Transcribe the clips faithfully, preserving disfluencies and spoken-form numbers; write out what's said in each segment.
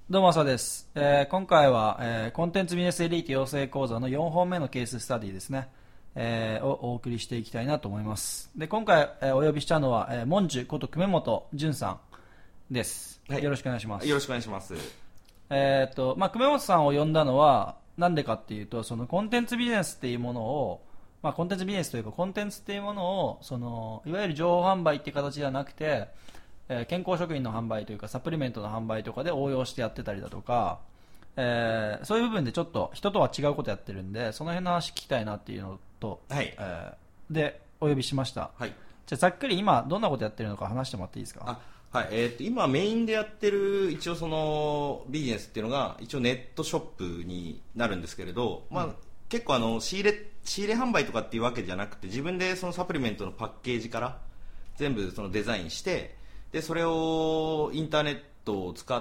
どうも、朝です。えー今回は、えーコンテンツビジネスエリート養成講座のよんほんめのケーススタディですね、えーをお送りしていきたいなと思います。で、今回、えーお呼びしたのは、えー、モンジュこと久米本淳さんです。 はい、 よろしくお願いします。 よろしくお願いします。 えーっと、まあ、久米本さんを呼んだのは、なんでかっていうと、そのコンテンツビジネスっていうものを、まあ、コンテンツビジネスというか、コンテンツっていうものを、その、いわゆる情報販売っていう形ではなくて、えー健康食品の販売というかサプリメントの販売とかで応用してやってたりだとか、えーそういう部分でちょっと人とは違うことやってるんで、その辺の話聞きたいなっていうのと、 はい、 えーでお呼びしました。 はい、 じゃあざっくり今どんなことやってるのか話してもらっていいですか？ あ、はい、えーと今メインでやってる一応そのビジネスっていうのが一応ネットショップになるんですけれど、まあ、うん、結構あの仕入れ仕入れ販売とかっていうわけじゃなくて、自分でそのサプリメントのパッケージから全部そのデザインして、でそれをインターネットを使って、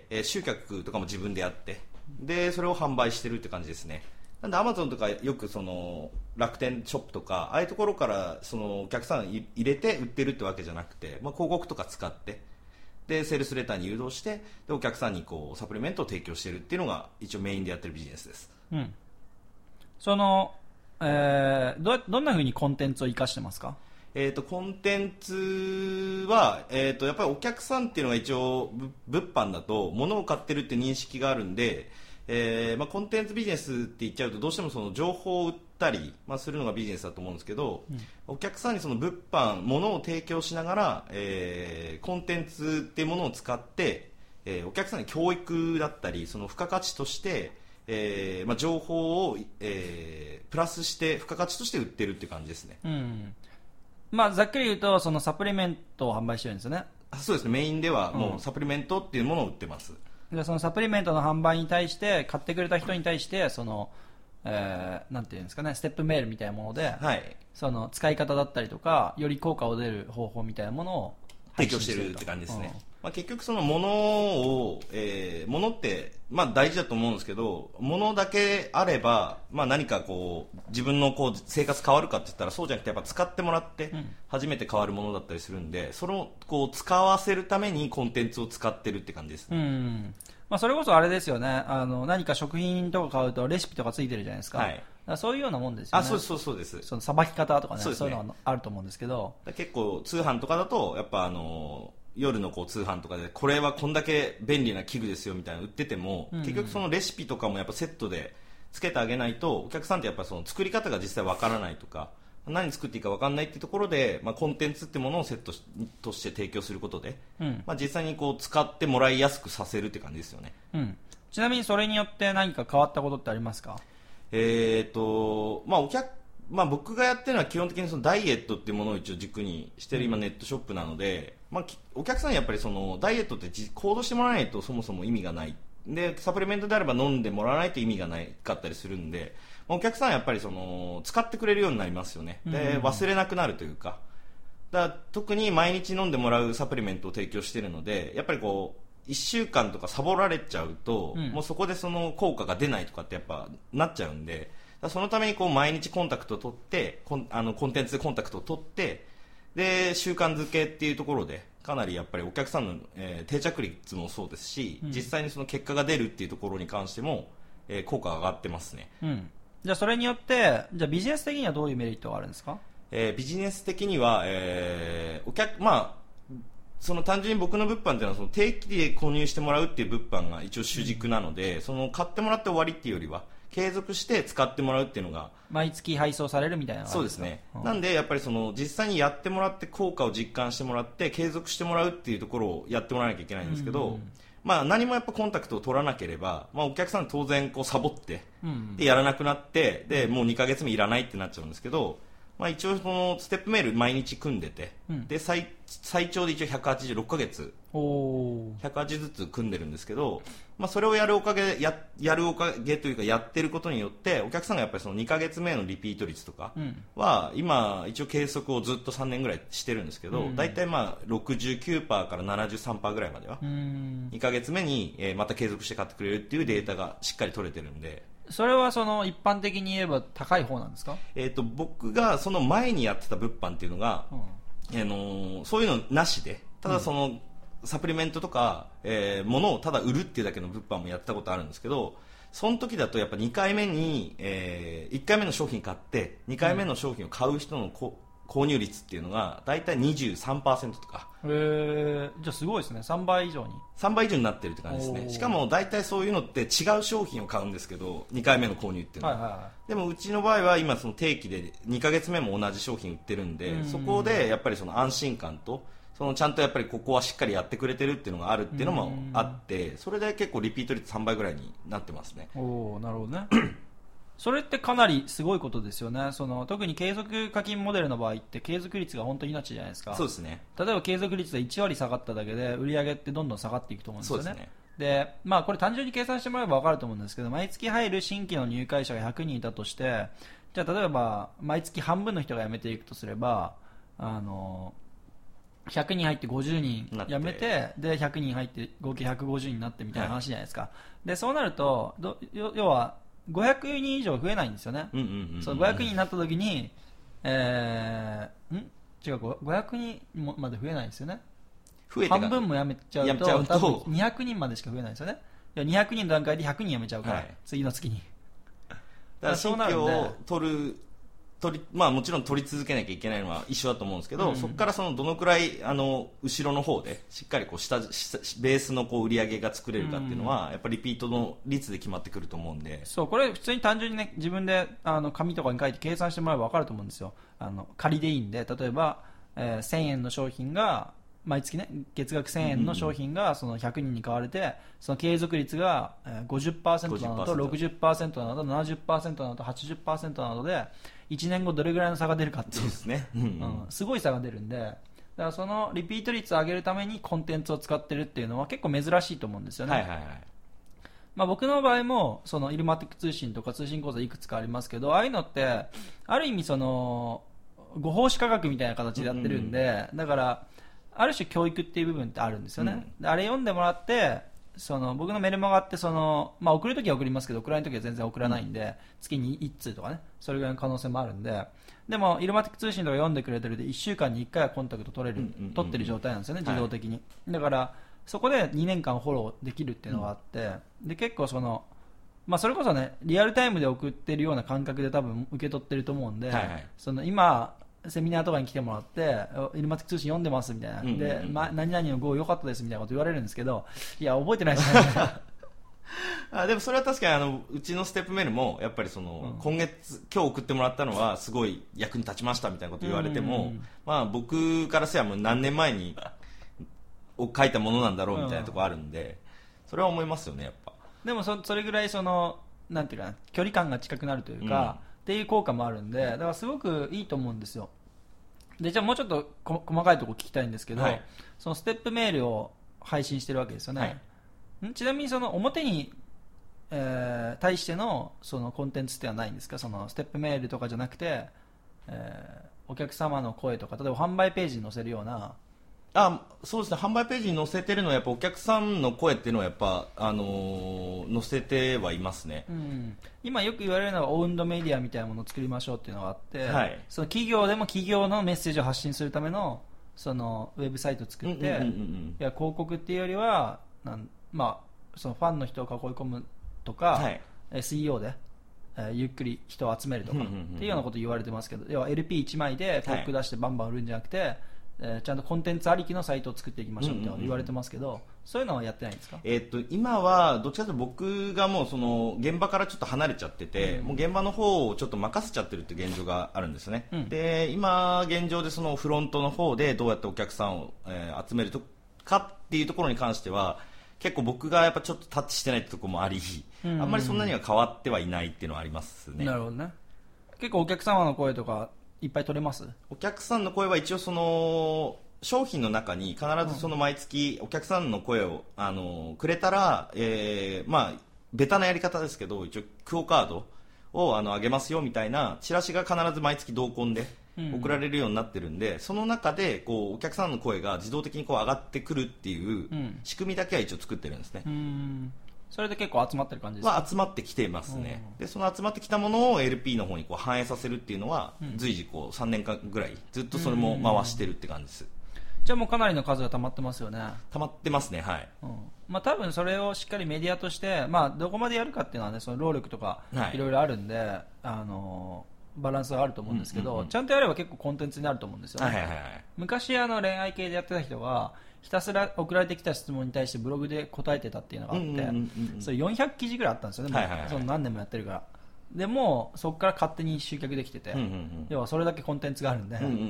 えー集客とかも自分でやって、でそれを販売してるって感じですね。なんでアマゾンとかよくその楽天ショップとかああいうところからそのお客さん入れて売ってるってわけじゃなくて、まあ、広告とか使ってでセールスレターに誘導してでお客さんにこうサプリメントを提供してるっていうのが一応メインでやってるビジネスです。 うん。その、えーどどんな風にコンテンツを生かしてますか？ えー、とコンテンツは、えー、とやっぱりお客さんっていうのが一応ぶ物販だと物を買ってるって認識があるんで、えーまあ、コンテンツビジネスって言っちゃうとどうしてもその情報を売ったり、まあ、するのがビジネスだと思うんですけど、うん、お客さんにその物販物を提供しながら、えー、コンテンツっていうものを使って、えー、お客さんに教育だったりその付加価値としてえーまあ、情報を、えー、プラスして付加価値として売ってるっていう感じですね。 うん。まあ、ざっくり言うとそのサプリメントを販売してるんですよね。 あ、そうですね。メインではもうサプリメントっていうものを売ってます。 でそのサプリメントの販売に対して買ってくれた人に対してその、えーなんていうんですかね、ステップメールみたいなもので、 はい、 その使い方だったりとかより効果を出る方法みたいなものを提供してるって感じですね。うん、まあ、結局そのものを、えー、ものって、まあ、大事だと思うんですけど、ものだけあれば、まあ、何かこう自分のこう生活変わるかって言ったらそうじゃなくてやっぱ使ってもらって初めて変わるものだったりするんで、それをこう使わせるためにコンテンツを使ってるって感じですね。 うん、まあ、それこそあれですよね、あの何か食品とか買うとレシピとかついてるじゃないですか。はい、そういうようなもんですよね。 あ、そうそうそうです。 そのさばき方とかね、そう、 そうですね、 そういうのがあると思うんですけど、 結構通販とかだとやっぱあの夜のこう通販とかでこれはこんだけ便利な器具ですよみたいなの売ってても、うんうん、結局そのレシピとかもやっぱセットでつけてあげないとお客さんってやっぱその作り方が実際わからないとか何作っていいかわかんないっていうところで、まあ、コンテンツってものをセットとして提供することで、うん、まあ、実際にこう使ってもらいやすくさせるって感じですよね。 うん、ちなみにそれによって何か変わったことってありますか？ えーとまあお客まあ、僕がやってるのは基本的にそのダイエットっていうものを一応軸にしてる今ネットショップなので、まあ、お客さんにやっぱりそのダイエットって行動してもらわないとそもそも意味がないで、サプリメントであれば飲んでもらわないと意味がないかったりするんで、まあ、お客さんはやっぱりその使ってくれるようになりますよね。で、忘れなくなるというか、だから特に毎日飲んでもらうサプリメントを提供しているので、やっぱりこういっしゅうかんとかサボられちゃうと、うん、もうそこでその効果が出ないとかってやっぱなっちゃうんで、そのためにこう毎日コンタクトを取ってコンあのコンテンツでコンタクトを取ってで習慣づけっていうところでかなりやっぱりお客さんの、えー、定着率もそうですし、うん、実際にその結果が出るっていうところに関しても、えー、効果が上がってますね。 うん、じゃあそれによってじゃあビジネス的にはどういうメリットがあるんですか？ えー、ビジネス的には、えー、お客まあその単純に僕の物販っていうのはその定期で購入してもらうっていう物販が一応主軸なので、うん、その買ってもらって終わりっていうよりは継続して使ってもらうっていうのが毎月配送されるみたいなのがあるんですか？ そうですね、 うん、 なんでやっぱりその実際にやってもらって効果を実感してもらって継続してもらうっていうところをやってもらわなきゃいけないんですけど、うんうん、まあ、何もやっぱコンタクトを取らなければ、まあ、お客さん当然こうサボって、うんうん、でやらなくなってでもうにかげつめいらないってなっちゃうんですけど、まあ、一応そのステップメール毎日組んでて、うん、で 最, 最長で一応ひゃくはちじゅうろっかげつひゃくはちずつ組んでるんですけど、まあ、それをやるおかげ や, やるおかげというかやってることによってお客さんがやっぱりそのにかげつめのリピート率とかは、うん、今一応計測をずっとさんねんぐらいしてるんですけど、うん、だいたいまあ ろくじゅうきゅうパーセント から ななじゅうさんパーセント ぐらいまでは、うん、にかげつめにまた継続して買ってくれるっていうデータがしっかり取れてるんで。 それはその一般的に言えば高い方なんですか？ えー、と僕がその前にやってた物販っていうのが、うん、あのー、そういうのなしでただその、うん、 サプリメントとか、えー、物をただ売るっていうだけの物販もやったことあるんですけど、その時だとやっぱにかいめに、えー、いっかいめの商品買ってにかいめの商品を買う人のこ、うん、購入率っていうのがだいたい にじゅうさんパーセント とか。 へー、じゃあすごいですね。さんばい以上にさんばい以上になってるって感じですね。しかも大体そういうのって違う商品を買うんですけど、にかいめの購入っていうのは、はいはいはい、でもうちの場合は今その定期でにかげつめも同じ商品売ってるんで、うん、そこでやっぱりその安心感とそのちゃんとやっぱりここはしっかりやってくれてるっていうのがあるっていうのもあって、それで結構リピート率さんばいぐらいになってますね。 おー、なるほどねそれってかなりすごいことですよね。その特に継続課金モデルの場合って継続率が本当に命じゃないですか。 そうですね。 例えば継続率がいちわり下がっただけで売り上げってどんどん下がっていくと思うんですよね。 そうですね。 で、まあ、これ単純に計算してもらえば分かると思うんですけど、毎月入る新規の入会者がひゃくにんいたとして、じゃあ例えば毎月半分の人が辞めていくとすれば、あのひゃくにん入ってごじゅうにん辞めて、でひゃくにん入って合計ひゃくごじゅうにんになってみたいな話じゃないですか。はい、でそうなるとど要はごひゃくにん以上増えないんですよね。そうごひゃくにんになった時に、えー、ん違うごひゃくにんまで増えないんですよね。増えて半分も辞めちゃう と, ちゃうと多分にひゃくにんまでしか増えないですよね。にひゃくにんの段階でひゃくにん辞めちゃうから、はい、次の月にだから新規を取る取り、まあ、もちろん取り続けなきゃいけないのは一緒だと思うんですけど、うん、そこからそのどのくらいあの後ろの方でしっかりこう下ベースのこう売り上げが作れるかっていうのは、うん、やっぱりリピートの率で決まってくると思うんで、 そうこれ普通に単純にね自分であの紙とかに書いて計算してもらえば分かると思うんですよ。あの仮でいいんで、例えば、えー、せんえんの商品が毎月ね月額せんえんの商品がそのひゃくにんに買われて、その継続率が ごじゅっパーセント なのと ろくじゅっパーセント なのと ななじゅっパーセント なのと はちじゅっパーセント なのでいちねんごどれぐらいの差が出るかっていう、 そうですね、うんうんうん、すごい差が出るんで、だからそのリピート率を上げるためにコンテンツを使ってるっていうのは結構珍しいと思うんですよね。 はいはいはい。 まあ、僕の場合もそのイルマティック通信とか通信講座いくつかありますけど、ああいうのってある意味そのご奉仕価格みたいな形でやってるんで、うんうん、だからある種教育っていう部分ってあるんですよね。うん、あれ読んでもらってその僕のメルマガってその、まあ、送るときは送りますけど送らないときは全然送らないんで、うん、月にいち通とかねそれぐらいの可能性もあるんで、でもイルマティック通信とか読んでくれてるでいっしゅうかんにいっかいはコンタクト取れる、うんうんうん、取ってる状態なんですよね、自動的に、はい、だからそこでにねんかんフォローできるっていうのがあって、うん、で結構その、まあ、それこそねリアルタイムで送ってるような感覚で多分受け取ってると思うんで、はいはい、その今セミナーとかに来てもらってイルマティック通信読んでますみたいな、うんうんうん、で、ま、何々の号良かったですみたいなこと言われるんですけど、いや覚えてないですねあでもそれは確かにあのうちのステップメールもやっぱりその、うん、今月今日送ってもらったのはすごい役に立ちましたみたいなこと言われても、うんうんうん、まあ、僕からすればもう何年前に書いたものなんだろうみたいなところあるんで、うん、それは思いますよねやっぱ。 でも そ, それぐらいそのなんていうかな距離感が近くなるというか、うんっていう効果もあるんで、だからすごくいいと思うんですよ。でじゃあもうちょっとこ細かいところ聞きたいんですけど、はい、そのステップメールを配信してるわけですよね。はい、ちなみにその表に、えー、対してのそのコンテンツってはないんですか？そのステップメールとかじゃなくて、えー、お客様の声とか例えば販売ページに載せるような。 あそうですね、販売ページに載せてるのはやっぱお客さんの声っていうのはやっぱ、あのー、載せてはいますね。 うん、今よく言われるのはオウンドメディアみたいなものを作りましょうっていうのがあって、 はい、 その企業でも企業のメッセージを発信するためのそのウェブサイトを作って、うんうんうんうん、いや広告っていうよりはなん、まあ、そのファンの人を囲い込むとか、はい、エスイーオー で、えー、ゆっくり人を集めるとか、うんうんうんうん、っていうようなことを言われてますけど、要は エルピーいち 枚で広告出してバンバン売るんじゃなくて、はいえー、ちゃんとコンテンツありきのサイトを作っていきましょうって言われてますけど、うんうんうん、そういうのはやってないんですか？ えー、っと今はどっちかというと僕がもうその現場からちょっと離れちゃってて、うん、もう現場の方をちょっと任せちゃってるっていう現状があるんですね。うん、で今現状でそのフロントの方でどうやってお客さんを、えー、集めるとかっていうところに関しては結構僕がやっぱちょっとタッチしてないってところもあり、うんうんうん、あんまりそんなには変わってはいないっていうのはありますね。 なるほどね。結構お客様の声とかいっぱい取れます？ お客さんの声は一応その商品の中に必ずその毎月お客さんの声をあのくれたら、えー、まあベタなやり方ですけど一応クオカードをあの上げますよみたいなチラシが必ず毎月同梱で送られるようになってるんで、うん、その中でこうお客さんの声が自動的にこう上がってくるっていう仕組みだけは一応作ってるんですね。 うん、それで結構集まってる感じですか？ まあ、集まってきてますね。でその集まってきたものを エルピー の方にこう反映させるっていうのは、うん、随時こうさんねんかんぐらいずっとそれも回してるって感じです。 じゃあもうかなりの数が溜まってますよね。 溜まってますね。はい。 うん、まあ多分それをしっかりメディアとして、まあどこまでやるかっていうのはね、その労力とかいろいろあるんで、はい、あのバランスがあると思うんですけど、うんうんうん、ちゃんとやれば結構コンテンツになると思うんですよね。 はいはいはい、 昔あの恋愛系でやってた人がひたすら送られてきた質問に対してブログで答えてたっていうのがあって、うんうんうんうん、それよんひゃく記事ぐらいあったんですよね、はいはいはい、その何年もやってるから。でもそこから勝手に集客できてて、うんうんうん、要はそれだけコンテンツがあるんで、うんうんうんうん、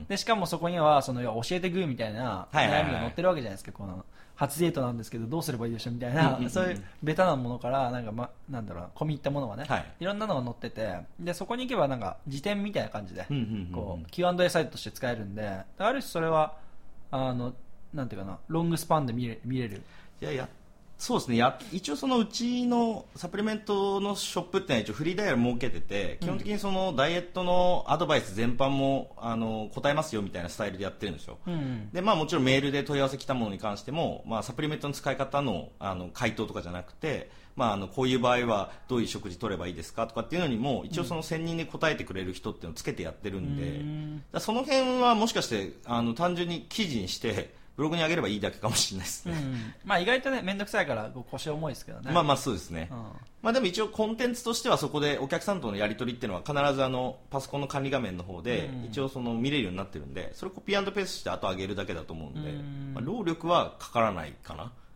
でしかもそこにはその要は教えてグーみたいな悩みが載ってるわけじゃないですか。この初デートなんですけどどうすればいいでしょうみたいな、うんうんうん、そういうベタなものからなんか、ま、なんだろう込み入ったものがね、はい、いろんなのが載ってて、でそこに行けばなんか辞典みたいな感じで、うんうんうんうん、こう キューアンドエー サイトとして使えるんで、ある種それはあのなんていうかな、ロングスパンで見れ、見れる。 いやいやそうですね、や一応そのうちのサプリメントのショップってのは一応フリーダイヤル設けてて、基本的にそのダイエットのアドバイス全般もあの答えますよみたいなスタイルでやってるんですよ、うんうん、でまあもちろんメールで問い合わせ来たものに関しても、まあ、サプリメントの使い方の、あの回答とかじゃなくて、まあ、あのこういう場合はどういう食事取ればいいですかとかっていうのにも一応その専任で答えてくれる人っていうのをつけてやってるんで、うん、だその辺はもしかしてあの単純に記事にしてブログに上げればいいだけかもしれないですね、 うん、まあ意外とね面倒くさいから腰重いですけどね。 まあまあそうですね、うん、まあでも一応コンテンツとしてはそこでお客さんとのやり取りっていうのは必ずあのパソコンの管理画面の方で一応その見れるようになってるんで、それをコピー&ペーストして後上げるだけだと思うんで、うん、まあ、労力はかからないかな。 うん、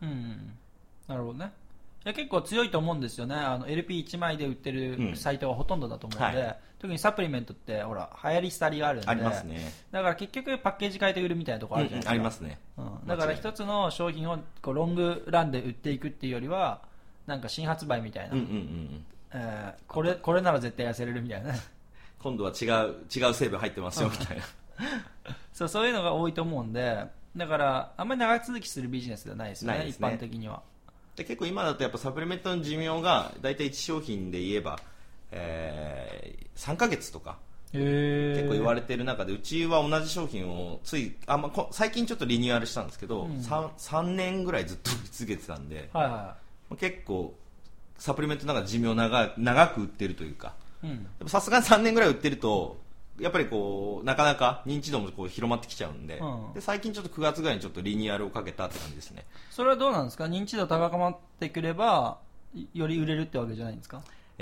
なるほどね。いや結構強いと思うんですよね。あの エルピーいち 枚で売ってるサイトがほとんどだと思うので、うん、はい、特にサプリメントってほら流行り廃りがあるんで、 ありますね。 だから結局パッケージ変えて売るみたいなところあるじゃないですか、 うんうん、ありますね、 うん、だから一つの商品をこうロングランで売っていくっていうよりはなんか新発売みたいな、うんうんうん、えー、これこれなら絶対痩せれるみたいな今度は違う違う成分入ってますよみたいなそうそういうのが多いと思うんで、だからあんまり長続きするビジネスではないですよ ね, ですね一般的には。 で結構今だとやっぱサプリメントの寿命がだいたいいち商品で言えば、えー、さんかげつとか結構言われてる中で、うちは同じ商品をついあ、まあ、最近ちょっとリニューアルしたんですけど、うん、3, さんねんぐらいずっと売り続けてたんで、はいはい、結構サプリメントの中で寿命長長く売ってるというか、さすがにさんねんぐらい売ってるとやっぱりこうなかなか認知度もこう広まってきちゃうんで、うん、で最近ちょっとくがつぐらいにちょっとリニューアルをかけたって感じですね。 それはどうなんですか？認知度高まってくればより売れるってわけじゃないんですか？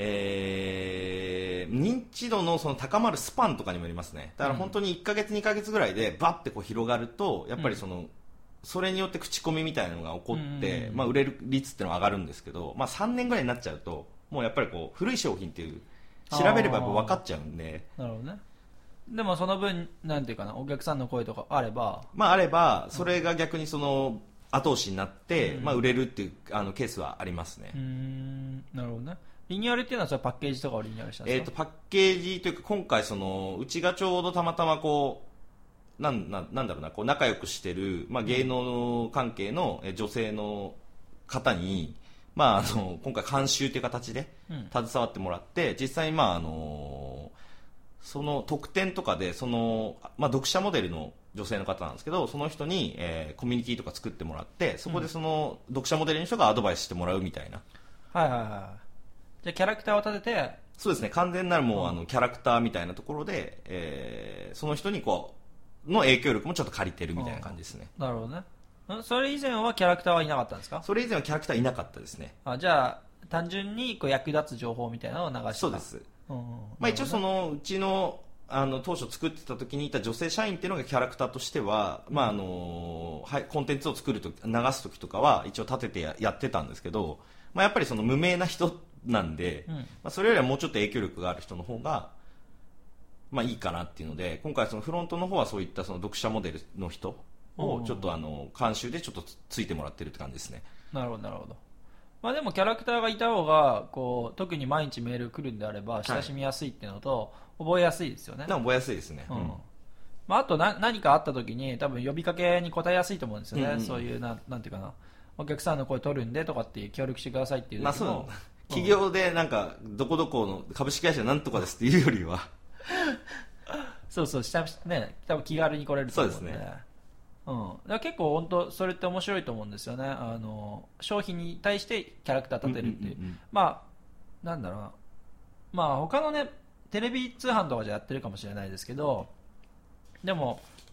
えー、認知度のその高まるスパンとかにもよりますね。だから本当にいっかげつにかげつぐらいでバッてこう広がるとやっぱりその、うん、それによって口コミみたいなのが起こって、まあ、売れる率っていうのは上がるんですけど、まあ、さんねんぐらいになっちゃうともうやっぱりこう古い商品っていう調べれば分かっちゃうんで。 なるほどね。でもその分なんていうかな、お客さんの声とかあれば、 まあ、あればそれが逆にその後押しになって、うん、まあ、売れるっていうあのケースはありますね。 うーん、なるほどね。リニューアルっていうのはそれパッケージとかをリニューアルしたんですか？ えーと、パッケージというか今回そのうちがちょうどたまたまこうなんななんだろうなこう仲良くしてる、まあ、芸能関係の女性の方に、まあ、あの今回監修という形で携わってもらって、うん、実際にまああのその特典とかでその、まあ、読者モデルの女性の方なんですけど、その人に、えー、コミュニティとか作ってもらってそこでその、うん、読者モデルの人がアドバイスしてもらうみたいな。 はいはいはい。じゃあキャラクターを立てて。 そうですね、完全なるもう、うん、あのキャラクターみたいなところで、えー、その人にこうの影響力もちょっと借りてるみたいな感じですね。 なるほどね。それ以前はキャラクターはいなかったんですか？ それ以前はキャラクターいなかったですね。 あ、じゃあ単純にこう役立つ情報みたいなのを流してた。 そうです、うん、まあ、一応そのうちのあの当初作ってた時にいた女性社員っていうのがキャラクターとしては、まああのはい、コンテンツを作ると流す時とかは一応立てて や, やってたんですけど、まあ、やっぱりその無名な人なんで、うん、まあ、それよりはもうちょっと影響力がある人の方が、まあ、いいかなっていうので、今回そのフロントの方はそういったその読者モデルの人をちょっとあの監修でちょっとついてもらってるって感じですね。 なるほどなるほど。まあ、でもキャラクターがいた方がこう特に毎日メール来るんであれば親しみやすいっていうのと、はい、覚えやすいですよね。 覚えやすいですね、うん、 まあ、あとな何かあった時に多分呼びかけに答えやすいと思うんですよね、うんうん、そういうな、なんていうかな、お客さんの声取るんでとかって協力してくださいっていうのも、まあ、そう企業でなんかどこどこの株式会社なんとかですっていうよりはそうそうしたね、多分気軽に来れると思うんで。そうですね、うん、だから結構本当それって面白いと思うんですよね。あの商品に対してキャラクター立てるっていう、うんうんうんうん、まあなんだろうな、まあ他のねテレビ通販とかじゃやってるかもしれないですけど、でも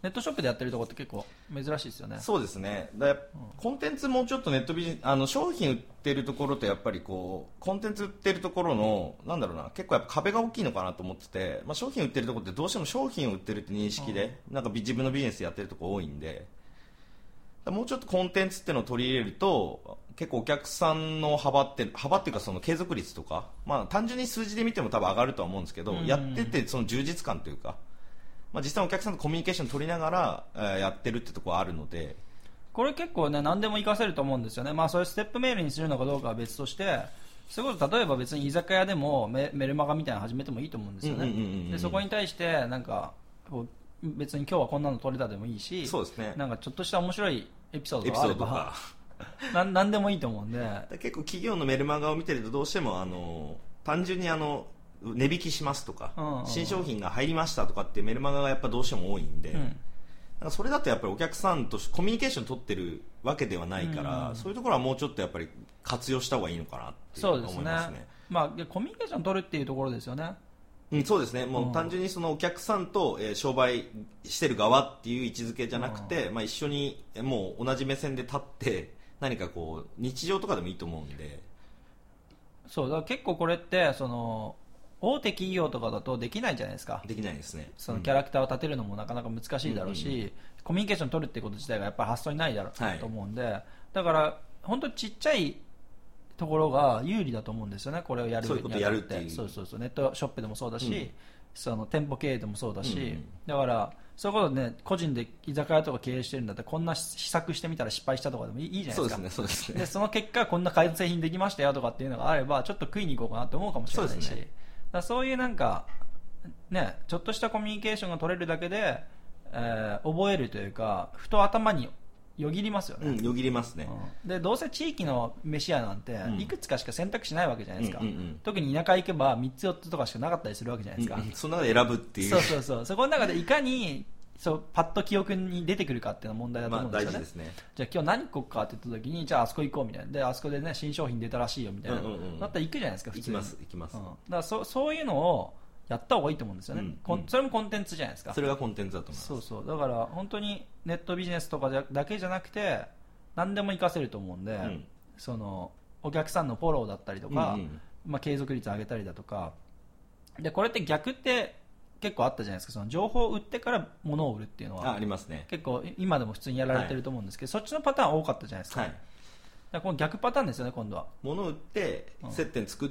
ネットショップでやってるところって結構珍しいですよね。 そうですね。だコンテンツもちょっとネットビジネス、あの商品売ってるところとやっぱりこうコンテンツ売ってるところのなんだろうな、結構やっぱ壁が大きいのかなと思ってて、まあ、商品売ってるところってどうしても商品を売ってるって認識で、うん、なんか自分のビジネスやってるところ多いんで、もうちょっとコンテンツっていうのを取り入れると結構お客さんの幅って幅っていうかその継続率とか、まあ、単純に数字で見ても多分上がるとは思うんですけど、うん、やっててその充実感というか、まあ、実際お客さんとコミュニケーション取りながら、えー、やってるってところはあるので、 これ結構ね何でも活かせると思うんですよね。まあそれステップメールにするのかどうかは別として、そういうこと例えば別に居酒屋でも メ, メルマガみたいなの始めてもいいと思うんですよね。でそこに対してなんかこう別に今日はこんなの撮れたでもいいし、 そうですね、 なんかちょっとした面白いエピソードがあればな何でもいいと思うんで、 結構企業のメルマガを見てるとどうしてもあの単純にあの値引きしますとか、うんうん、新商品が入りましたとかっていうメルマガがやっぱどうしても多いんで、うん、なんかそれだとやっぱりお客さんとコミュニケーション取ってるわけではないから、うん、そういうところはもうちょっとやっぱり活用した方がいいのかなって思いますね。そうですね、 まあ、コミュニケーション取るっていうところですよね。 うん、そうですね。もう単純にそのお客さんと、えー、商売してる側っていう位置づけじゃなくて、まあ、一緒にもう同じ目線で立って何かこう日常とかでもいいと思うんで。 そうだから結構これってその大手企業とかだとできないじゃないですか。 できないですね。 そのキャラクターを立てるのもなかなか難しいだろうし、うんうんうん、コミュニケーション取るってこと自体がやっぱり発想にないだろう、はい、と思うんで、だから本当にちっちゃいところが有利だと思うんですよね。これをやるそういうことやるっていう、 そうそうそう、ネットショップでもそうだし、うん、その店舗経営でもそうだし、うんうん、だからそういうことね、個人で居酒屋とか経営してるんだったらこんな試作してみたら失敗したとかでもいいじゃないですか。 そうですね、そうですね。 でその結果こんな改善品できましたよとかっていうのがあればちょっと食いに行こうかなって思うかもしれないし、そうですね、だからそういうなんかね、ちょっとしたコミュニケーションが取れるだけで、えー、覚えるというかふと頭によぎりますよね。 うん、よぎりますね、 うん、でどうせ地域の飯屋なんていくつかしか選択肢ないわけじゃないですか、 うんうんうん、 特に田舎行けばみっつよっつとかしかなかったりするわけじゃないですか、 うんうん、その中で選ぶっていう、 そうそうそう、そこの中でいかにそうパッと記憶に出てくるかっていうのが問題だと思うんですよね、 まあ、大事ですね。 じゃあ今日何個かって言った時にじゃああそこ行こうみたいな、であそこでね新商品出たらしいよみたいな、うんうんうん、だったら行くじゃないですか普通に。 行きます行きます、 うん、だからそそういうのをやった方がいいと思うんですよね、うんうん、それもコンテンツじゃないですか。 それがコンテンツだと思います。 そうそう、だから本当にネットビジネスとかだけじゃなくて何でも活かせると思うんで、うん、そのお客さんのフォローだったりとか、うんうん、まあ、継続率上げたりだとかで、これって逆って結構あったじゃないですか。その情報を売ってから物を売るっていうのはあ, ありますね。 結構今でも普通にやられてると思うんですけど、はい、そっちのパターン多かったじゃないですか、はい、だからこの逆パターンですよね。今度は物を売って接点作って、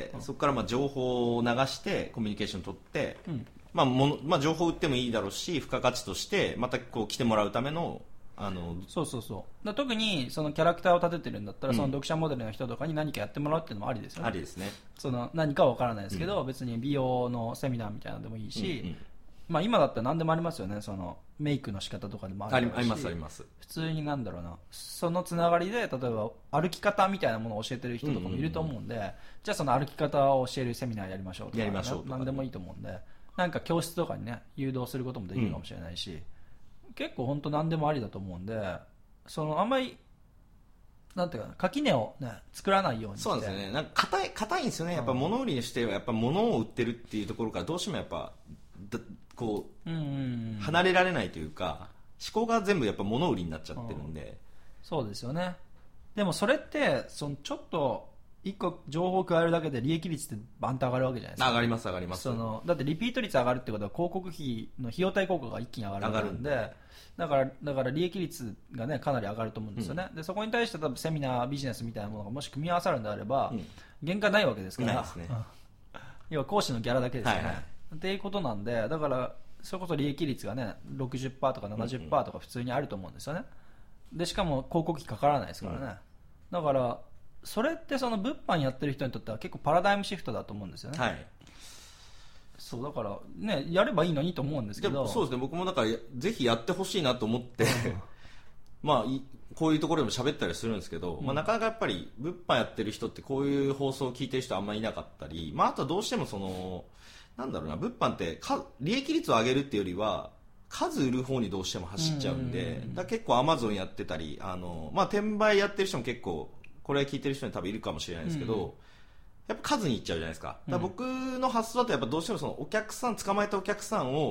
うん、そこからまあ情報を流してコミュニケーション取って、うん、まあものまあ、情報を売ってもいいだろうし付加価値としてまたこう来てもらうためのあのそうそうそう、だ特にそのキャラクターを立ててるんだったら、うん、その読者モデルの人とかに何かやってもらうっていうのもありですよね。 ありですね。 その何かは分からないですけど、うん、別に美容のセミナーみたいなのでもいいし、うんうん、まあ、今だったら何でもありますよね。そのメイクの仕方とかでもあるし、 ありますあります。 普通になんだろうな、そのつながりで例えば歩き方みたいなものを教えてる人とかもいると思うんで、うんうんうん、じゃあその歩き方を教えるセミナーやりましょうとか、 やりましょうとか、 何でもいいと思うんで、なんか教室とかにね誘導することもできるかもしれないし、うん、結構本当何でもありだと思うんで、そのあんまりなんていうかな、垣根を、ね、作らないようにして。 そうですね。なんか硬い硬いんですよね。やっぱ物売りにしてはやっぱ物を売ってるっていうところからどうしてもやっぱだこう、うんうんうん、離れられないというか、思考が全部やっぱ物売りになっちゃってるんで、うん、 そうですよね。でもそれってそのちょっと一個情報を加えるだけで利益率ってバンと上がるわけじゃないですか。 上がります上がります。 そのだってリピート率上がるってことは広告費の費用対効果が一気に上がるわけなんで、だからだから利益率がねかなり上がると思うんですよね、うん、でそこに対して多分セミナービジネスみたいなものがもし組み合わさるんであれば、うん、原価ないわけですから、 ないですね要は講師のギャラだけですよね、はいはい、っていうことなんで、だからそれこそ利益率がね ろくじゅっパーセント とか ななじゅっパーセント とか普通にあると思うんですよね。でしかも広告費かからないですからね、うん、だからそれってその物販やってる人にとっては結構パラダイムシフトだと思うんですよね、 はい、 そうだからねやればいいのにと思うんですけど、 でもそうですね、僕もだからぜひやってほしいなと思ってまあこういうところでも喋ったりするんですけど、うん、まあ、なかなかやっぱり物販やってる人ってこういう放送を聞いてる人あんまりいなかったり、まあ、あとはどうしてもそのなんだろうな、物販ってか利益率を上げるっていうよりは数売る方にどうしても走っちゃうんで、うんうんうん、だから結構アマゾンやってたりあの、まあ、転売やってる人も結構これ聞いてる人に多分いるかもしれないですけど、うんうん、やっぱ数にいっちゃうじゃないですか。だから僕の発想だとやっぱどうしてもそのお客さん捕まえたお客さんを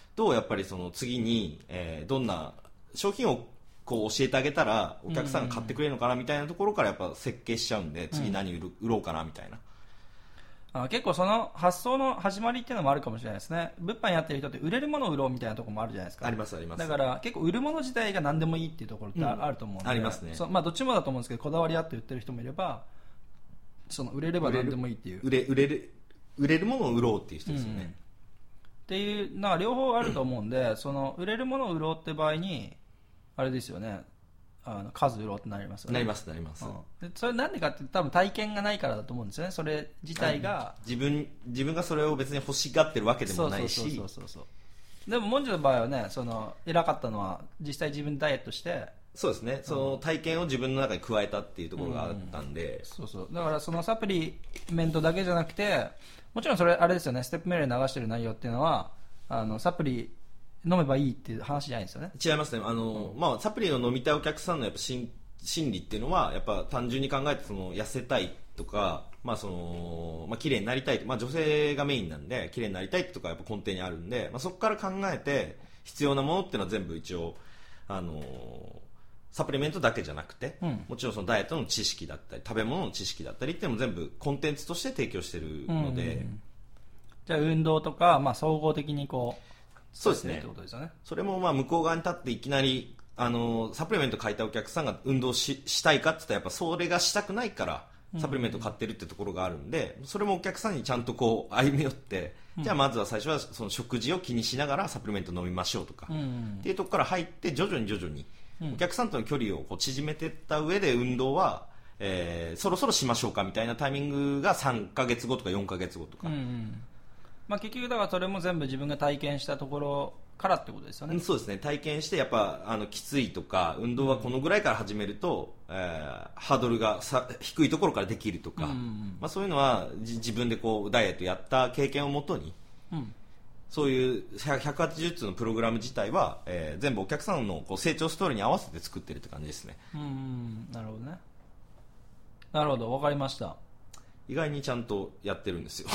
どうやっぱりその次に、えー、どんな商品をこう教えてあげたらお客さんが買ってくれるのかなみたいなところからやっぱ設計しちゃうんで、次何売る、売ろうかなみたいな。 あ結構その発想の始まりっていうのもあるかもしれないですね。物販やってる人って売れるものを売ろうみたいなところもあるじゃないですか。 ありますあります。 だから結構売るもの自体が何でもいいっていうところってあ,、ると思うんで、 うん、ありますね。 そまあどっちもだと思うんですけど、こだわりあって売ってる人もいれば、その売れれば何でもいいっていう売れ売れる売れるものを売ろうっていう人ですよね。うん、 っていうなんか両方あると思うんで、その売れるものを売ろうって場合にあれですよね。あの数売ろうってなりますよね。 なりますなります、 うん、でそれなんでかって多分体験がないからだと思うんですよね。それ自体が自分自分がそれを別に欲しがってるわけでもないし、 そうそうそうそうそうでもモンジュの場合はね、その偉かったのは実際自分でダイエットして、 そうですね、その体験を自分の中に加えたっていうところがあったんで、 うん、そうそうだからそのサプリメントだけじゃなくて、もちろんそれあれですよね、ステップメールで流してる内容っていうのはあのサプリ飲めばいいっていう話じゃないですよね。 違いますね。あの、うん、まあ、サプリを飲みたいお客さんのやっぱ心心理っていうのはやっぱ単純に考えて、その痩せたいとか、まあそのまあ、綺麗になりたい、まあ、女性がメインなんで綺麗になりたいとかやっぱ根底にあるんで、まあ、そこから考えて必要なものっていうのは全部一応あのサプリメントだけじゃなくて、うん、もちろんそのダイエットの知識だったり食べ物の知識だったりっていうのも全部コンテンツとして提供してるので、うんうんうん、 じゃあ運動とか、まあ、総合的にこうそうですね。 ってことですよね。 それもまあ向こう側に立っていきなりあのサプリメント買いたいお客さんが運動 し, したいかって言ったらやっぱそれがしたくないからサプリメント買ってるってところがあるんで、うん、それもお客さんにちゃんとこう歩み寄って、うん、じゃあまずは最初はその食事を気にしながらサプリメント飲みましょうとか、うん、っていうところから入って徐々に徐々にお客さんとの距離をこう縮めていった上で運動は、えー、そろそろしましょうかみたいなタイミングがさんかげつごとかよんかげつごとか、うんうんまあ、結局だからそれも全部自分が体験したところからってことですよね。 そうですね。体験してやっぱあのきついとか運動はこのぐらいから始めると、えー、ハードルがさ低いところからできるとか、うんうんまあ、そういうのは自分でこうダイエットやった経験をもとに、うん、そういうひゃくはちじゅっつのプログラム自体は、えー、全部お客さんのこう成長ストーリーに合わせて作ってるって感じですね。 うんうんなるほどね。なるほど、わかりました。 意外にちゃんとやってるんですよ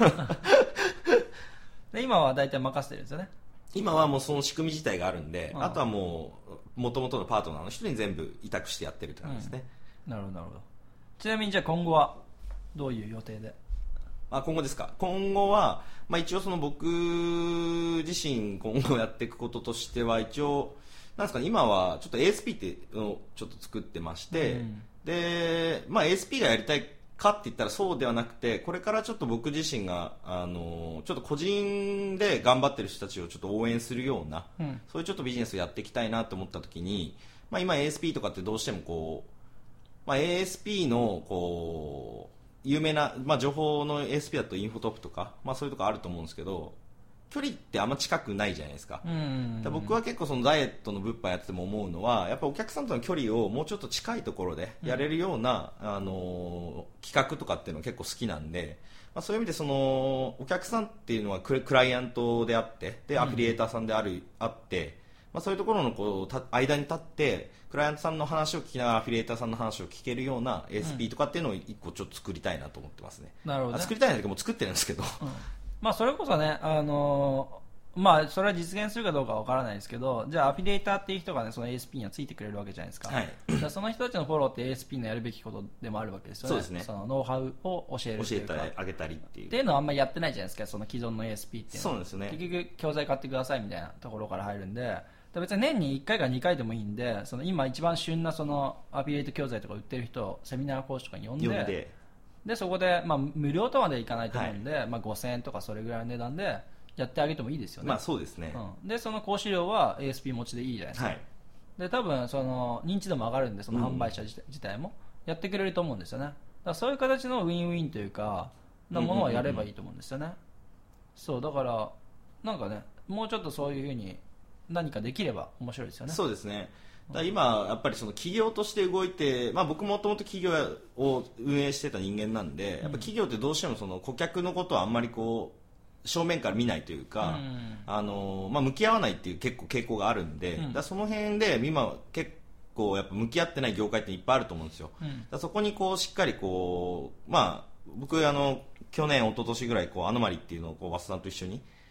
で今は大体任せてるんですよね。 今はもうその仕組み自体があるんで、あとはもう元々のパートナーの人に全部委託してやってるって感じですね、 うん、なるほどなるほど。ちなみにじゃあ今後はどういう予定で？ あ今後ですか。今後は、まあ、一応その僕自身今後やっていくこととしては一応なんですかね、今はちょっと エーエスピー っていうのをちょっと作ってまして、うん、で、まあ、エーエスピー がやりたいかって言ったらそうではなくて、これからちょっと僕自身があのちょっと個人で頑張ってる人たちをちょっと応援するような、うん、そういうちょっとビジネスをやっていきたいなと思った時に、まあ、今 エーエスピー とかってどうしてもこう、まあ、エーエスピー のこう有名な、まあ、情報の エーエスピー だとインフォトップとか、まあ、そういうとこあると思うんですけど、距離ってあんま近くないじゃないですか。うんうんうん、だ僕は結構そのダイエットの物販やってても思うのは、やっぱお客さんとの距離をもうちょっと近いところでやれるような、うん、あの企画とかっていうのが結構好きなんで、まあ、そういう意味でそのお客さんっていうのはクライアントであってでアフィリエーターさんである、うん、あって、まあ、そういうところのこう間に立ってクライアントさんの話を聞きながらアフィリエーターさんの話を聞けるような エーエスピー とかっていうのを一個ちょっと作りたいなと思ってますね。 なるほどね。 作りたいんだけどもう作ってるんですけど、 うんまあ、それこそね、あのー、まあ、それは実現するかどうかわからないですけど、じゃあアフィリエーターっていう人がね、その エーエスピー にはついてくれるわけじゃないですか。はい、だからその人たちのフォローって エーエスピー のやるべきことでもあるわけですよね。 そうですね。 そのノウハウを教えるというか、 教えてあげたりっていう。 っていうのはあんまりやってないじゃないですか、その既存の エーエスピー っていうのは。 そうですね。 結局教材買ってくださいみたいなところから入るんで、別に年にいっかいかにかいでもいいんで、その今一番旬なそのアフィリエイト教材とか売ってる人をセミナー講師とかに呼んで、呼んででそこで、まあ、無料とまでいかないと思うんで、はいまあ、ごせんえんとかそれぐらいの値段でやってあげてもいいですよね。 まあそうですね、 うん、でその講師料は エーエスピー 持ちでいいじゃないですか、はい、で多分その認知度も上がるんで、その販売者自体もやってくれると思うんですよね。だからそういう形のウィンウィンというかなものはやればいいと思うんですよね、うんうんうんうん、そうだからなんかね、もうちょっとそういう風に何かできれば面白いですよね。 そうですね。だ今やっぱりその企業として動いて、まあ、僕もともと企業を運営してた人間なんで、やっぱ企業ってどうしてもその顧客のことはあんまりこう正面から見ないというか、うん、あのまあ、向き合わないっていう結構傾向があるんで、うん、だその辺で今結構やっぱ向き合ってない業界っていっぱいあると思うんですよ、うん、だそこにこうしっかりこう、まあ、僕あの去年一昨年ぐらいこうアノマリっていうのをこうワスさんと一緒に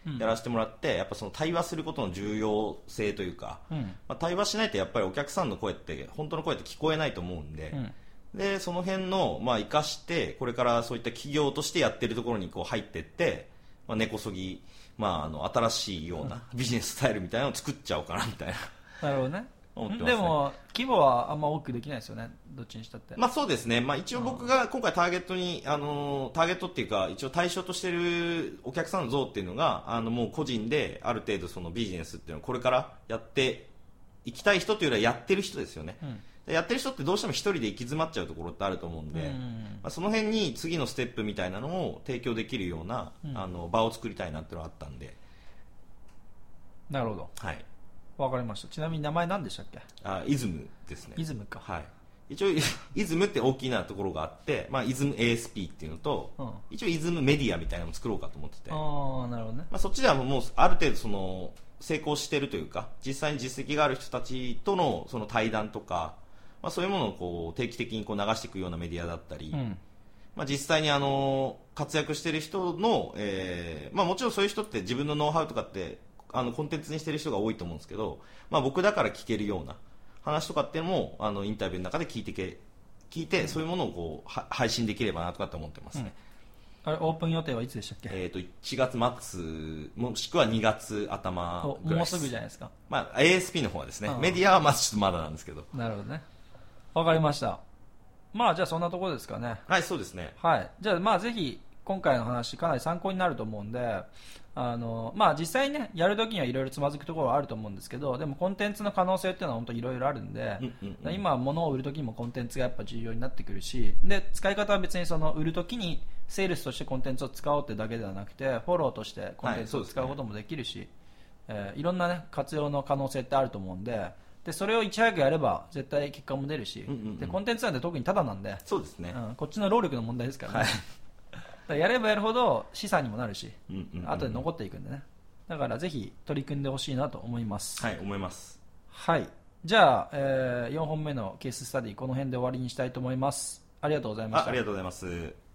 やらせてもらって、うん、やっぱその対話することの重要性というか、うん、まあ、対話しないとやっぱりお客さんの声って本当の声って聞こえないと思うんで、うん、でその辺のまあ生かしてこれからそういった企業としてやってるところにこう入っていって、まあ、根こそぎ、まあ、あの新しいようなビジネススタイルみたいなのを作っちゃおうかなみたいな。 なるほどね。 ね、 でも規模はあんま多くできないですよね、どっちにしたって。 まあそうですね、まあ、一応僕が今回ターゲットに、あのターゲットっていうか一応対象としているお客さんの像っていうのが、あのもう個人である程度そのビジネスっていうのをこれからやっていきたい人というよりはやってる人ですよね、うん、でやってる人ってどうしても一人で行き詰まっちゃうところってあると思うんで、うん、まあ、その辺に次のステップみたいなのを提供できるような、うん、あの場を作りたいなっていうのがあったんで。 なるほど、 はい、 わかりました。ちなみに名前何でしたっけ？ あ、イズムですね。 イズムか。 はい。一応イズムって大きなところがあって、まあ、イズム エーエスピー っていうのと、うん、一応イズムメディアみたいなのも作ろうかと思ってて。 ああ、なるほどね。 まあ、そっちではもうある程度その成功してるというか、実際に実績がある人たちとのその対談とか、まあ、そういうものをこう定期的にこう流していくようなメディアだったり、うん、まあ、実際にあの活躍してる人の、えーまあ、もちろんそういう人って自分のノウハウとかってあのコンテンツにしてる人が多いと思うんですけど、まあ、僕だから聞けるような話とかっていうのもあのインタビューの中で聞いてけ聞いて、そういうものをこうは配信できればなとかって思ってますね、 うん、あれオープン予定はいつでしたっけ？ えー、といちがつ末もしくはにがつ頭ぐらいです。 もうすぐじゃないですか。 まあ、エーエスピー の方はですね、メディアはまだちょっとまだなんですけど。 なるほどね、わかりました。まあじゃあそんなところですかね。 はい、そうですね。 はい、じゃあまあぜひ今回の話かなり参考になると思うんで、あのまあ、実際に、ね、やるときにはいろいろつまずくところはあると思うんですけど、でもコンテンツの可能性っていうのは本当いろいろあるんで、うんうんうん、今物を売るときにもコンテンツがやっぱ重要になってくるし、で使い方は別にその売るときにセールスとしてコンテンツを使おうってだけではなくて、フォローとしてコンテンツを使うこともできるし、はい、えー、いろんな、ね、活用の可能性ってあると思うんで、でそれをいち早くやれば絶対結果も出るし、うんうんうん、でコンテンツなんて特にタダなんで、 そうですね、 うん、こっちの労力の問題ですからね、はい、だからやればやるほど資産にもなるし、うんうんうん、後で残っていくんでね、だからぜひ取り組んでほしいなと思います。 はい、思います。 はい、じゃあ、えー、よんほんめのケーススタディこの辺で終わりにしたいと思います。ありがとうございました。 あ、ありがとうございます。